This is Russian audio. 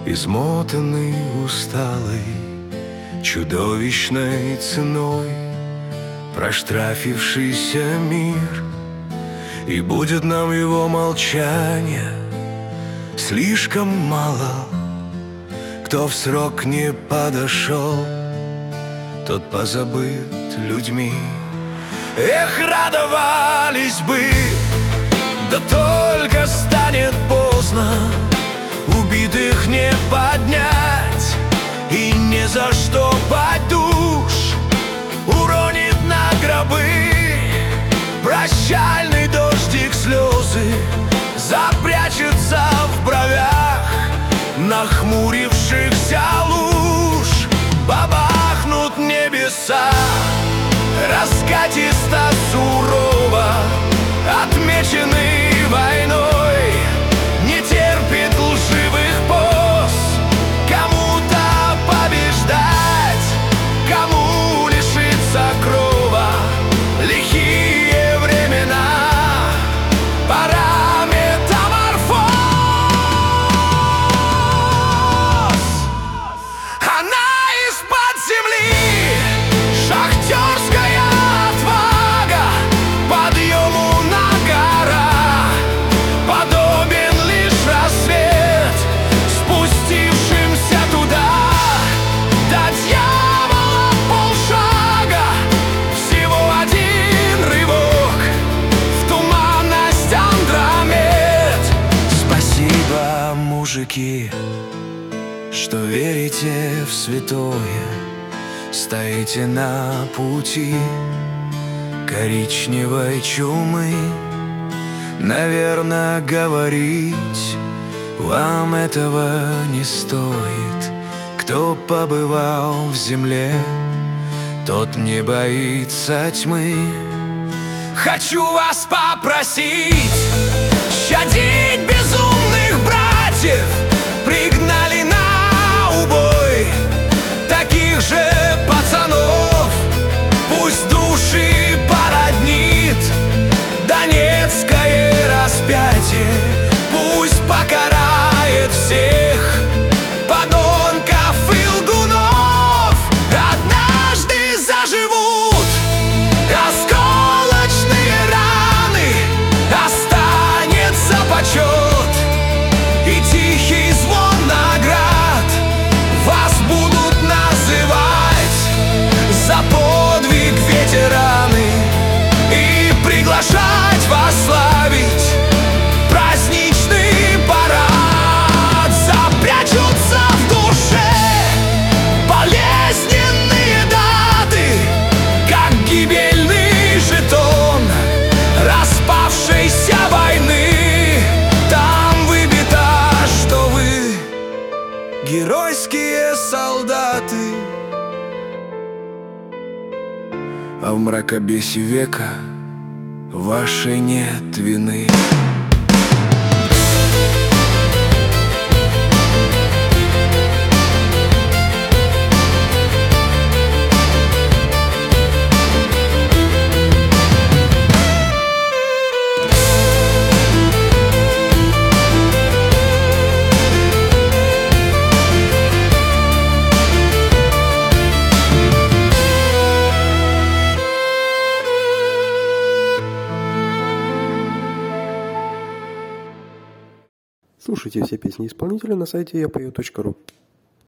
измотанный, усталый, чудовищной ценой проштрафившийся мир. И будет нам его молчание слишком мало. Кто в срок не подошел, тот позабыт людьми. Эх, радовались бы, да только станет поздно. Убитых не поднять и ни за что под душ уронит на гробы прощальный дождик, слезы запрячется в бровях нахмурившихся луж. Бабахнут небеса раскатисто, сурово отмечены войной. Не терпит лживых поз кому-то побеждать, кому лишиться крова. Лихие времена, пора метаморфоз. Она из-под земли, шахтерская отвага, подъему на гора подобен лишь рассвет, спустившимся туда до дьявола полшага. Всего один рывок в туманность Андромед. Спасибо, мужики, что верите в святое, стоите на пути коричневой чумы. Наверное, говорить вам этого не стоит. Кто побывал в земле, тот не боится тьмы. Хочу вас попросить щадить безумных братьев. Пригнали на убой таких же пацанов. Пусть души породнит донецкое распятие. Пусть покарает всех подонков и лгунов. Однажды заживут осколочные раны, останется почет и тихий звон наград. Вас будут называть за подвиг ветераны и приглашать вас славить праздничный парад. Запрячутся в душе болезненные даты, как гибельный жетон распавшейся войны. Там выбито, что вы геройские солдаты. А в мракобесе века вашей нет вины. Слушайте все песни исполнителя на сайте yapою.ru.